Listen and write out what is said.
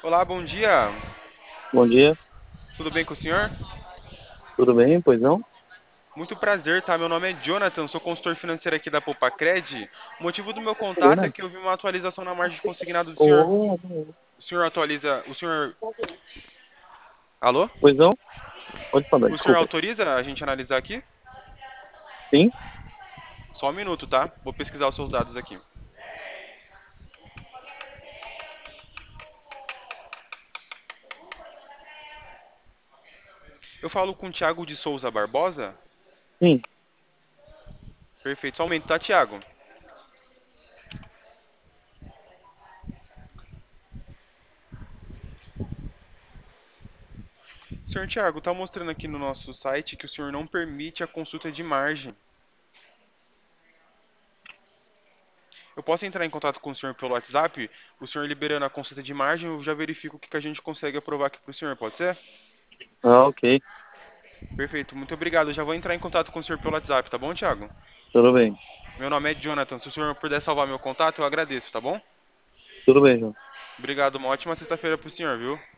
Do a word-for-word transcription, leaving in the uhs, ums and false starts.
Olá, bom dia. Bom dia, Tudo bem com o senhor? tudo bem? Pois não? Muito prazer, tá? Meu nome é Jonathan, sou consultor financeiro aqui da Poupacred. O motivo do meu contato é Helena? que eu vi uma atualização na margem de consignado do senhor. Oh, O senhor atualiza. O senhor. Alô? pois não? Pode falar, O senhor desculpa. autoriza a gente analisar aqui? Sim? Só um minuto, tá? Vou pesquisar os seus dados aqui. Eu falo com o Thiago de Souza Barbosa? Sim. Perfeito, só um momento, tá, Thiago? Senhor Thiago, tá mostrando aqui no nosso site que o senhor não permite a consulta de margem. Eu posso entrar em contato com o senhor pelo WhatsApp? O senhor liberando a consulta de margem, eu já verifico o que que a gente consegue aprovar aqui para o senhor, pode ser? Ah, ok. Perfeito, muito obrigado. Eu já vou entrar em contato com o senhor pelo WhatsApp, tá bom, Thiago? Tudo bem. Meu nome é Jonathan. Se o senhor puder salvar meu contato, eu agradeço, tá bom? Tudo bem, João. Obrigado, uma ótima sexta-feira pro senhor, viu?